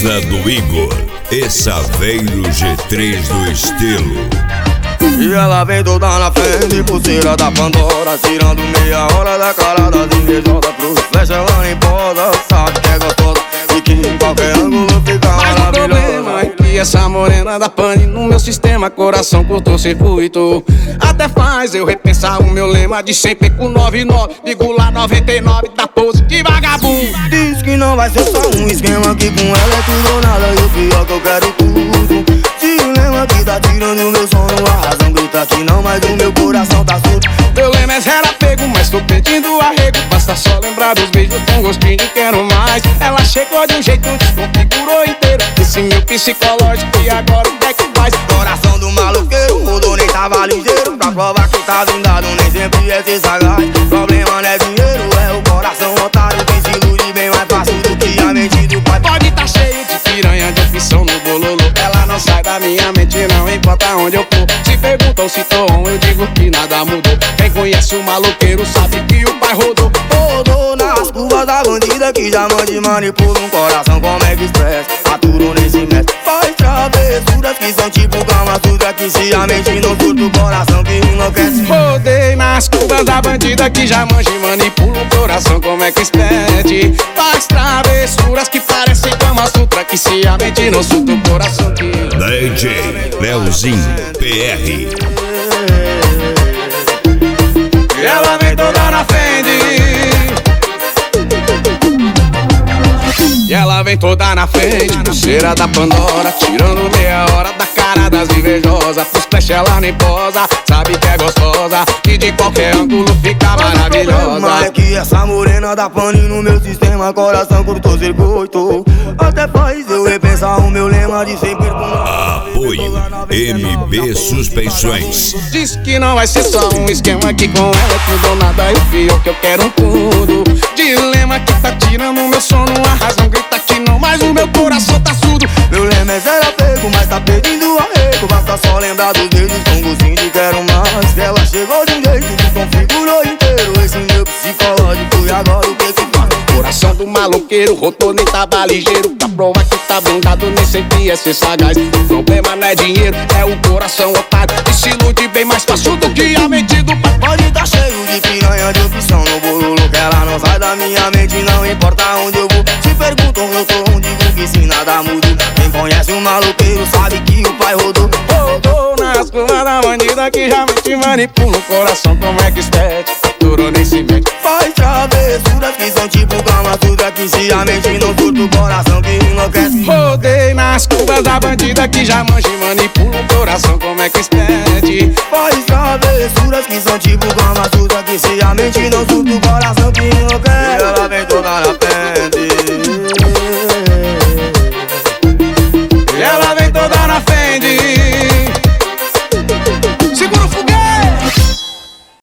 Camisa do Igor e Saveiro G3 do estilo. E ela vem toda na frente, pulseira da Pandora, tirando meia hora da cara das invejosas. Pro flecha ela nem posa, sabe que é gostosa e que em qualquer ângulo fica mas maravilhosa. o problema é que essa morena da pane no meu sistema, coração curto-circuito. Até faz eu repensar o meu lema de sempre com 99,99 da pose de vagabundo. Diz que não vai ser só um esquema, que com ela é tudo ou nada, e o pior que eu quero tudo. Dilema que tá tirando meu sono, a razão grita que não, mas o meu coração tá surdo. Meu lema é zero apego, mas tô pedindo arrego. Basta só lembrar dos beijos com gostinho de quero mais. Ela chegou de um jeito, desconfigurou inteiro esse meu psicológico, e agora o que é que faz? Coração do maloqueiro, mudou, nem tava ligeiro. Pra provar que tá vingado, nem sempre é ser sagaz. Problema não é dinheiro, é o coração otário. Quem se ilude bem mais fácil do que a mente do pai. Pode tá cheio de piranha, de opção no bololô. Ela não sai da minha mente, não importa onde eu for. Se perguntam se tô on, eu digo que nada mudou. Quem conhece o maloqueiro sabe que o pai rodou. Rodou nas curvas da bandida, que já mande manipula um coração como é que expressa. Aturo nem se mete, faz travessuras que são tipo Kama Sutra, que se a mente não surta o coração que enlouquece. Rodei nas curvas da bandida, que já manja e manipula o coração como é que expede. Faz travessuras que parecem Kama Sutra, que se a mente não surta o coração que... DJ Leozinho PR. E ela vem toda na frente, e ela vem toda na frente, pulseira da Pandora, tirando meia hora da cara das invejosas. Pros flash ela nem posa, sabe que é gostosa e de qualquer ângulo fica maravilhosa. Mas é que essa morena da pane no meu sistema, coração curto-circuito. Até faz eu repensar o meu lema de sempre com... Apoio MB Suspensões. Diz que não vai ser só um esquema, que com ela é tudo ou nada, e o pior que eu quero tudo. Dilema que tá tirando meu sono, a razão grita que não, mas o meu coração tá surdo. Meu lema é zero apego, mas tá pedindo arrego. Basta só lembrar dos dedos com gostinho de quero mais. Ela chegou de um jeito, desconfigurou inteiro esse meu psicológico, e agora o que que faz? Coração do maloqueiro, rodou nem tava ligeiro. Pra provar que tá blindado, nem sempre é ser sagaz. O problema não é dinheiro, é o coração otário, e se ilude bem mais fácil do que a mente do pai. Pode tá cheio de piranha, de opção no bololo, que ela não sai da minha mente, não importa onde eu vou. Se perguntam eu sou um, digo que se nada muda. Quem conhece o maloqueiro sabe que o pai rodou. Rodou nas curvas da bandida, que já mente manipula o coração como é que expede. Durou nem se mete, faz travessuras que são tipo Kama Sutra, que se a mente não surta o coração que enlouquece. rodei nas curvas da bandida, que já manja e manipula o coração como é que expede. Faz travessuras que são tipo Kama Sutra, que se a mente não surta o coração que enlouquece. E ela vem toda na frente,